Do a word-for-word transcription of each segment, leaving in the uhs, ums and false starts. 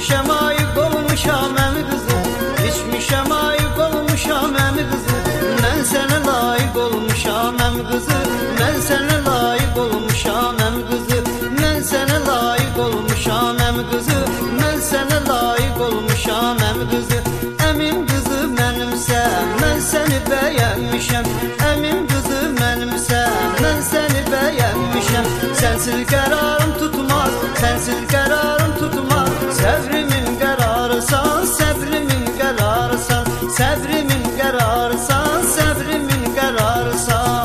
İçmişəm ayıq olmuşam əmi qızı, İçmişəm ayıq olmuşam əmi qızı. Mən sənə layiq olmuşam əmi qızı, Mən sənə layiq olmuşam əmi qızı, Mən sənə layiq olmuşam əmi qızı, Mən sənə layiq olmuşam əmi qızı. Əmim qızı mənimsən, mən səni bəyənmişəm. Əmim qızı mənimsən, mən səni bəyənmişəm. Sənsiz qərarım tutmaz, sənsiz qərarım tutmaz. Səbrimin qərarısan, səbrimin qərarısan, səbrimin qərarısan, səbrimin qərarısan.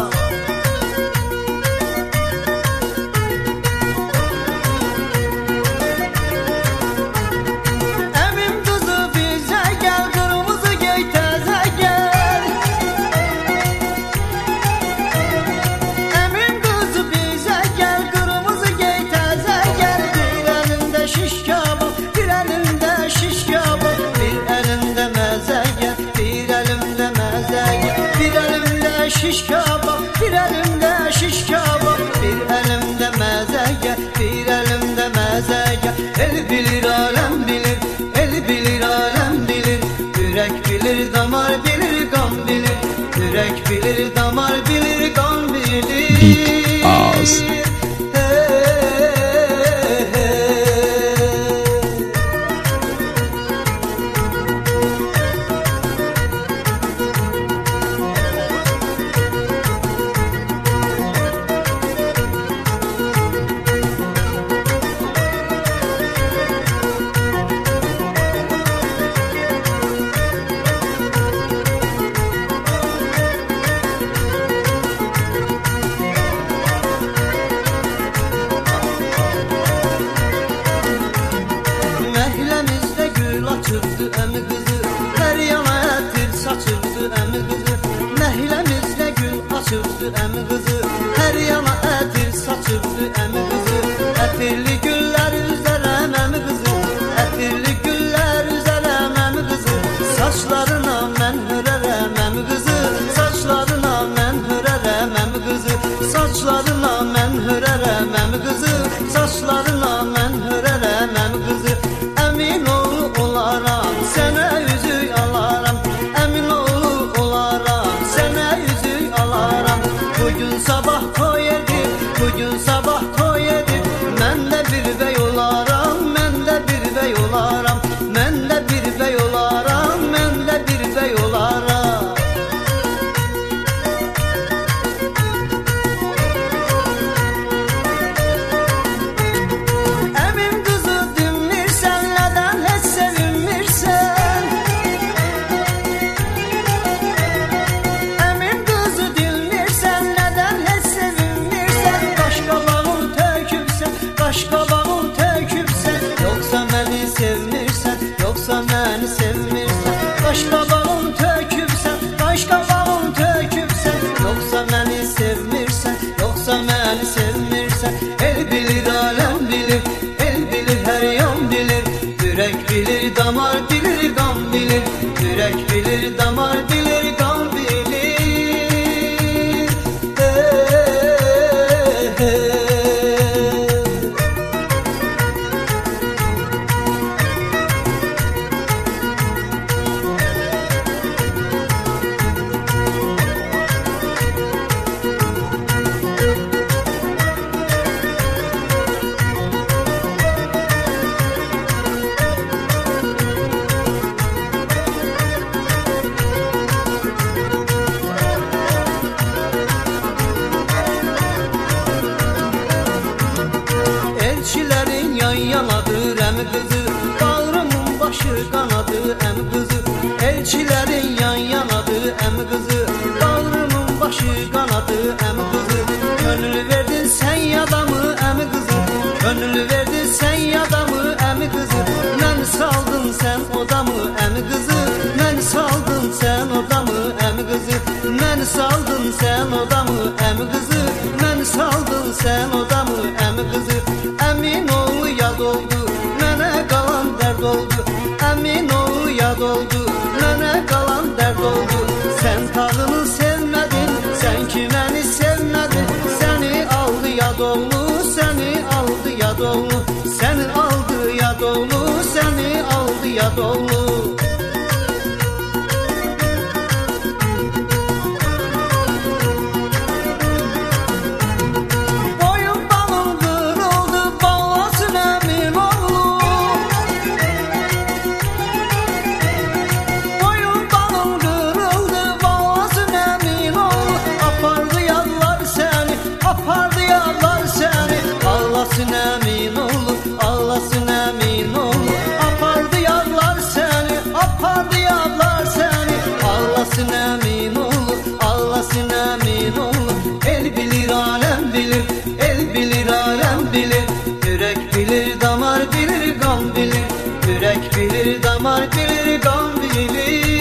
Əmim qızı bizə gəl, qırmızı gey təzə gəl. Əmim qızı bizə gəl, qırmızı gey təzə gəl. Bir əlində şiş kabab, bir əlində şiş kabab, bir əlində məzə gəl, bir əlində məzə gəl. Bir əlimdə şiş kabab, bir əlimdə şiş kabab, bir əlimdə məzə gəl, bir əlimdə məzə gəl. El bilir, aləm bilir, el bilir, aləm bilir. Ürək bilir, damar bilir, qan bilir. Ürək bilir, damar bilir, qan bilir. Bit ağız. Məhləmizdə gül açıbdı əmi qızı, hər yana ətir saçıbdı əmi qızı. Məhləmizdə gül açıbdı əmi qızı, hər yana ətir saçıbdı əmi qızı. Ətirli güllər üzərəm əmi qızı, ətirli güllər üzərəm əmi qızı. Saçlarına mən hörərəm əmi qızı, saçlarına mən hörərəm əmi qızı. Saçlarına mən hörərəm əmi qızı, saçlarına mən hörərəm əmi qızı. Əmin oğlu olaram, sənə üzük alaram. Əmin oğlu olaram, sənə üzük alaram. Bugün sabah toy edib, bugün sabah toy edib. Mən də bir bəy olaram, mən də bir bəy olaram. Mən də bir bəy olaram, mən də bir bəy olaram. Əmim qızı dinmirsən, nədən heç sevinmirsən? Əmim qızı dinmirsən, nədən heç sevinmirsən? Qaşqabağın tökübsən, qaşqabağın tökübsən. Yoxsa məni sevmirsən, yoxsa məni sevmirsən. Qaşqabağın tökübsən, qaşqabağın tökübsən. Yoxsa məni sevmirsən, yoxsa məni sevmirsən. El bilir, aləm bilir, el bilir, hər yan bilir. Ürək bilir, damar bilir, qan bilir. Ürək bilir, damar bilir, qan bilir. Hey, hey, hey. Elçilərin yan yanadır əmi qızı, bağrımın başı qanadır əmi qızı. Elçilərin yan yanadır əmi qızı, bağrımın başı qanadır əmi qızı. Könül verdin sən yadamı əmi qızı, könül verdin sən yadamı əmi qızı. Mən saldın sən odamı əmi qızı, mən saldın sən odamı əmi qızı. Mən saldın sən odamı əmi qızı, mən saldın sən odamı əmi qızı. Əmin oğlu yad oldu, mənə qalan dərd oldu. Əmin oğlu yad oldu, mənə qalan dərd oldu. Sən tağını sevmədin, sən ki məni sevmədin. Səni aldı yad oğlu, səni aldı yad oğlu. Səni aldı yad oğlu, səni yad oldu. Boyun balın kırıldı, ballasın emin oğlu. Boyun balın kırıldı, ballasın emin oğlu. Apardı yadlar seni, apardı yadlar seni. Ağlasın emin oğlu, ağlasın emin oğlu. Apardı yadlar seni, apardı yadlar seni. Ağlasın emin oğlu, ağlasın emin oğlu. El bilir, alem bilir, el bilir, alem bilir. Yürek bilir, damar bilir, gam bilir. Yürek bilir, damar bilir, gam bilir.